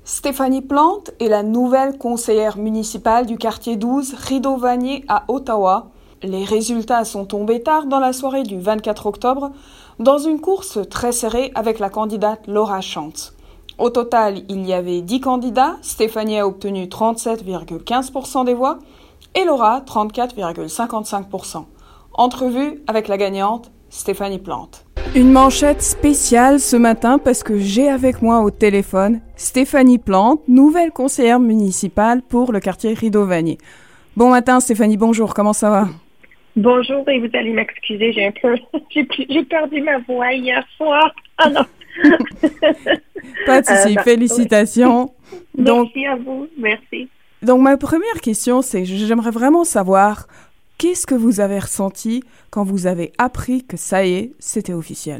Stéphanie Plante est la nouvelle conseillère municipale du quartier 12, Rideau-Vanier à Ottawa. Les résultats sont tombés tard dans la soirée du 24 octobre, dans une course très serrée avec la candidate Laura Chantz. Au total, il y avait 10 candidats, Stéphanie a obtenu 37,15% des voix et Laura 34,55%. Entrevue avec la gagnante, Stéphanie Plante. Une manchette spéciale ce matin parce que j'ai avec moi au téléphone Stéphanie Plante, nouvelle conseillère municipale pour le quartier Rideau-Vanier. Bon matin Stéphanie, bonjour, comment ça va? Bonjour, et vous allez m'excuser, j'ai perdu ma voix hier soir. Ah non. Pas de souci, félicitations. Merci à vous, merci. Donc ma première question, c'est j'aimerais vraiment savoir qu'est-ce que vous avez ressenti quand vous avez appris que ça y est, c'était officiel?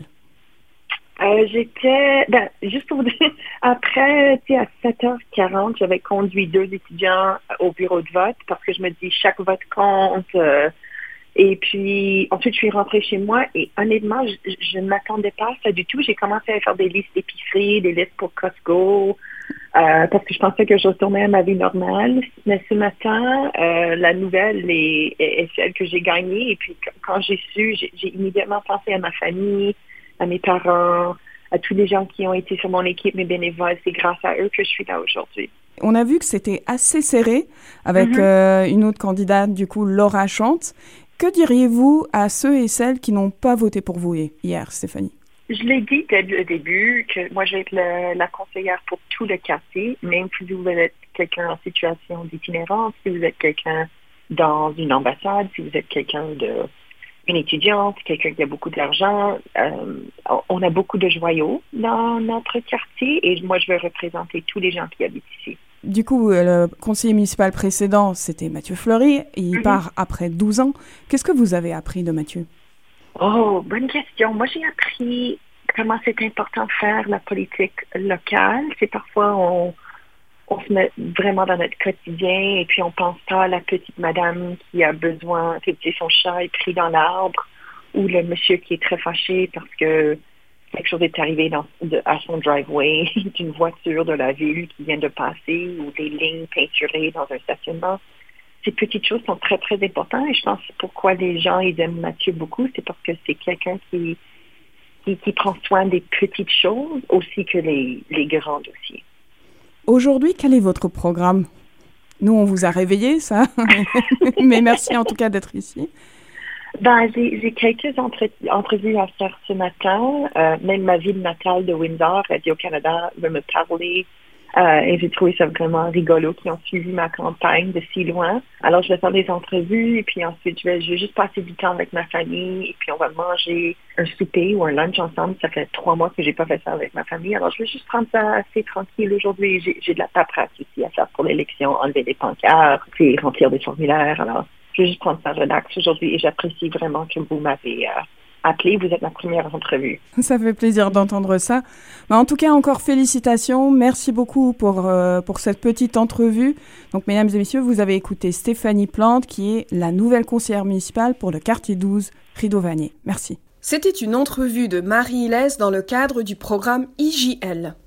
Juste pour vous dire, après, à 7h40, j'avais conduit 2 étudiants au bureau de vote parce que je me dis chaque vote compte. Et puis, ensuite, je suis rentrée chez moi et honnêtement, je ne m'attendais pas à ça du tout. J'ai commencé à faire des listes d'épicerie, des listes pour Costco, parce que je pensais que je retournais à ma vie normale. Mais ce matin, la nouvelle est celle que j'ai gagnée. Et puis, quand j'ai su, j'ai immédiatement pensé à ma famille, à mes parents, à tous les gens qui ont été sur mon équipe, mes bénévoles. C'est grâce à eux que je suis là aujourd'hui. On a vu que c'était assez serré avec une autre candidate, du coup, Laura Chantz. Que diriez-vous à ceux et celles qui n'ont pas voté pour vous hier, Stéphanie? Je l'ai dit dès le début que moi, je vais être la conseillère pour tout le quartier, même si vous êtes quelqu'un en situation d'itinérance, si vous êtes quelqu'un dans une ambassade, si vous êtes une étudiante, quelqu'un qui a beaucoup d'argent. On a beaucoup de joyaux dans notre quartier et moi, je veux représenter tous les gens qui habitent ici. Du coup, le conseiller municipal précédent, c'était Mathieu Fleury. Il part après 12 ans. Qu'est-ce que vous avez appris de Mathieu? Oh, bonne question. Moi, j'ai appris comment c'est important de faire la politique locale. C'est parfois, on se met vraiment dans notre quotidien et puis on pense pas à la petite madame qui a besoin, son chat est pris dans l'arbre ou le monsieur qui est très fâché parce que quelque chose est arrivé à son driveway d'une voiture de la ville qui vient de passer ou des lignes peinturées dans un stationnement. Ces petites choses sont très, très importantes et je pense pourquoi les gens ils aiment Mathieu beaucoup, c'est parce que c'est quelqu'un qui prend soin des petites choses aussi que les grands dossiers. Aujourd'hui, quel est votre programme? Nous, on vous a réveillés, ça. Mais merci en tout cas d'être ici. J'ai quelques entrevues à faire ce matin. Même ma ville natale de Windsor, Radio-Canada, veut me parler. Et j'ai trouvé ça vraiment rigolo qu'ils ont suivi ma campagne de si loin. Alors, je vais faire des entrevues et puis ensuite, je vais juste passer du temps avec ma famille et puis on va manger un souper ou un lunch ensemble. Ça fait 3 mois que j'ai pas fait ça avec ma famille. Alors, je vais juste prendre ça assez tranquille aujourd'hui. J'ai de la paperasse aussi à faire pour l'élection, enlever des pancartes, puis remplir des formulaires. Alors, je vais juste prendre ça relax aujourd'hui et j'apprécie vraiment que vous m'avez appelé. Vous êtes ma première entrevue. Ça fait plaisir d'entendre ça. Mais en tout cas, encore félicitations. Merci beaucoup pour cette petite entrevue. Donc, mesdames et messieurs, vous avez écouté Stéphanie Plante, qui est la nouvelle conseillère municipale pour le quartier 12, Rideau-Vanier. Merci. C'était une entrevue de Marie-Hélène dans le cadre du programme IJL.